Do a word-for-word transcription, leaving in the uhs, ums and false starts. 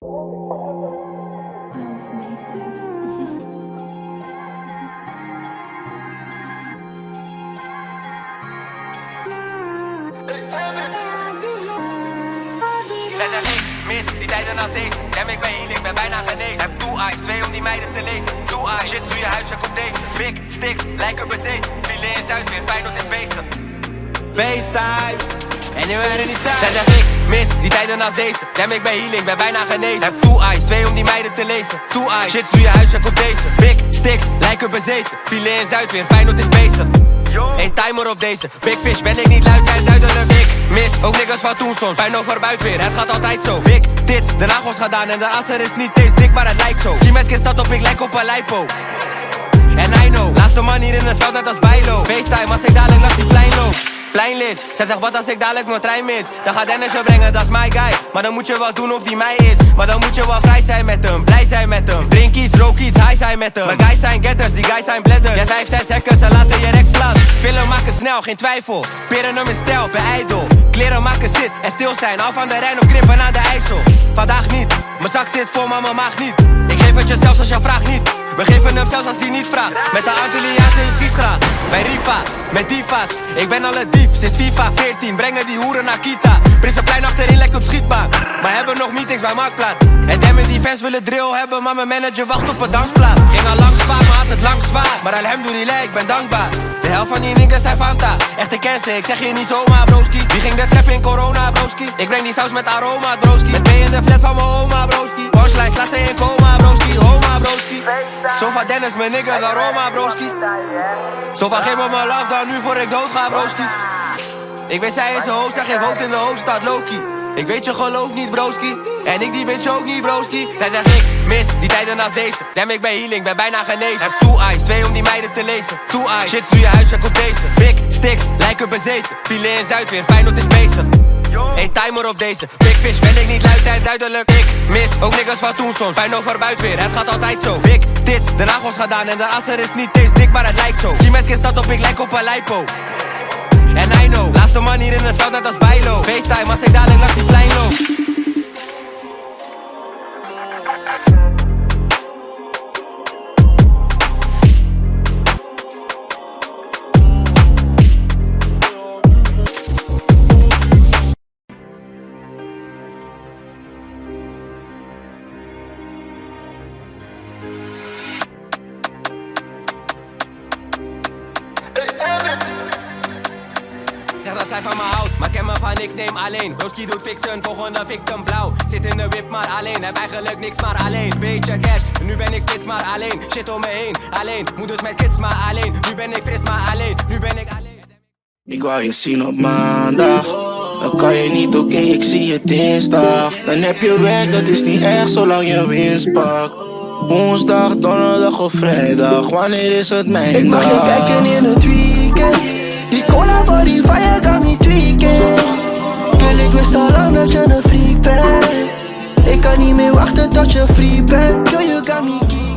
Zij zegt ik mis die tijden als deze. Damn, ik ben healing, ben bijna genezen. Heb two eyes, twee om die meiden te lezen. Two eyes, shit, doe je huiswerk op deze. Big sticks, lijken bezeten. Filet in Zuid weer, Feyenoord is bezig. FaceTime, en nu er niet thuis. Zij zegt ik mis die tijden als deze. Damn, ik ben healing, ben bijna genezen. Heb two eyes, twee om die meiden te lezen. Two eyes, shit, doe je huiswerk op deze. Big sticks, lijken bezeten. Filet in Zuid weer, Feyenoord is bezig. Eén timer op deze, big fish, ben ik niet luid en duidelijk. Ik mis, ook niggas van toen soms, fijn over buiten weer, het gaat altijd zo. Big tits, de nagels gedaan en de asser is niet eens dik, maar het lijkt zo. Ski-mask staat op, ik lijk op een lipo. En I know, laatste man hier in het veld net als bijlo. FaceTime als ik dadelijk langs die plein loop. Pleinlis, zij zegt wat als ik dadelijk mijn trein mis. Dan gaat Dennis je brengen, dat is my guy. Maar dan moet je wel doen of die mij is. Maar dan moet je wel vrij zijn met hem, blij zijn met hem. Drink iets, rook iets, high zijn met hem. Mijn guys zijn getters, die guys zijn bladders. Ja, vijf, zes hackers, ze laten je rek plat. Filmen maken snel, geen twijfel. Peren hem in stijl, per ijdel. Kleren maken zit en stil zijn, af aan de Rijn of krimpen aan de IJssel. Vandaag niet, mijn zak zit vol, maar mijn maag niet. Ik geef het je zelfs als je vraagt niet. We geven hem zelfs als die niet vraagt. Met de Antilliaanse in schietgraad. Bij Riva, met diva's. Ik ben al een dief, sinds FIFA veertien. Brengen die hoeren naar Kita. Prinsenplein achterin lijkt op schietbaan. Maar hebben nog meetings bij Marktplaats. En damn it, die fans willen drill hebben. Maar mijn manager wacht op een dansplaat. Ging al lang zwaar, maar had het lang zwaar. Maar alhamdulillah, ik ben dankbaar. De helft van die niggas zijn Fanta. Echte cancer, ik zeg je niet zomaar broski. Wie ging de trap in corona broski? Ik breng die saus met aroma broski. Met mee in de flat van mijn oma broski. Punchline, slaat ze in coma broski. Oma broski. Zo van Dennis, mijn nigga, de Roma broski. Zo van geef me mijn love dan nu voor ik dood ga broski. Ik weet zij is een hoofd, zij geeft hoofd in de hoofdstad Loki. Ik weet je gelooft niet broski. En ik die bitch ook niet broski. Zij zegt ik mis die tijden als deze. Damn, ik ben healing, ben bijna genezen. Heb two eyes, twee om die meiden te lezen. Two eyes, shit, doe je huiswerk op deze. Big sticks, lijken bezeten. Filet in Zuid weer, Feyenoord is bezig. Eén timer op deze, big fish, ben ik niet luid en duidelijk. Ik mis, ook niggas van toen soms, fijn over buiten weer, het gaat altijd zo. Big tits, de nagels gedaan en de asser is niet eens dik, maar het lijkt zo. Ski-mask staat op, ik lijk op een lipo. En I know, laatste man hier in het veld net als bijlo. FaceTime als ik dadelijk langs die plein loop. Zeg dat zij van me houdt, maar ken me van ik neem alleen. Broski doet fixen, volgende victim blauw. Zit in de whip maar alleen, heb eigenlijk niks maar alleen. Beetje cash, nu ben ik steeds maar alleen. Shit om me heen, alleen. Moeders met kids maar alleen. Nu ben ik fris maar alleen, nu ben ik alleen. Ik wou je zien op maandag. Dan kan je niet, oké, okay, ik zie je dinsdag. Dan heb je werk, dat is niet erg zolang je winst pakt. Woensdag, donderdag of vrijdag, wanneer is het mijn Ik mag je kijken in het weekend. Die cola body van je got me tweaking. Girl, ik wist al lang dat je een freak bent. Ik kan niet meer wachten tot je free bent. Girl, you got me geek.